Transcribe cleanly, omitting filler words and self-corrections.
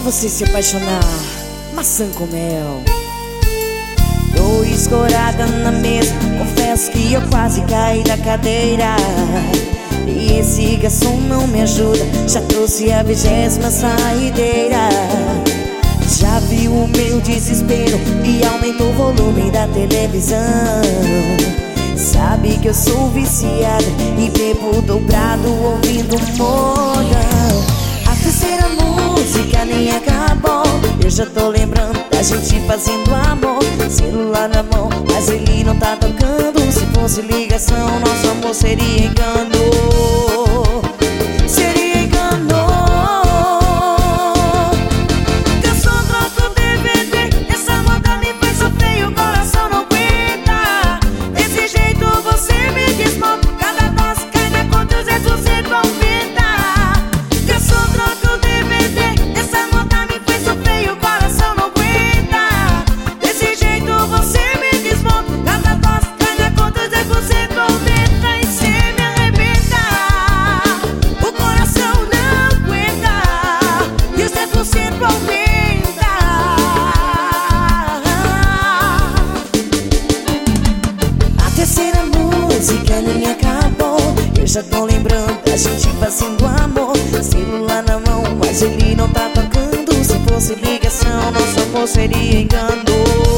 você se apaixonar, maçã com mel. Tô escorada na mesa, confesso que eu quase caí da cadeira. E esse garçom não me ajuda, já trouxe a 20ª saideira. Já viu o meu desespero e aumentou o volume da televisão. Sabe que eu sou viciada e bebo dobrado ouvindo modão. A terceira música nem acabou, eu já tô lembrando da gente fazendo amor. Celular na mão, mas ele não tá tocando. Se fosse ligação, nosso amor seria engano. Seria engano. Garçom, troca o DVD, essa moda me faz sofrer e o coração não aguenta. Desse jeito você me desmonta, cada dose cai na conta 290. Garçom, troca o DVD, essa moda me faz sofrer e o coração não aguenta. Desse jeito você me desmonta, cada dose cai na conta 290. E cê me arrebenta, o coração não aguenta e os 10% aumenta. A terceira música nem acabou, eu já tô lembrando da gente fazendo amor. Celular na mão, mas ele não tá tocando. Se fosse ligação, nosso amor seria engano.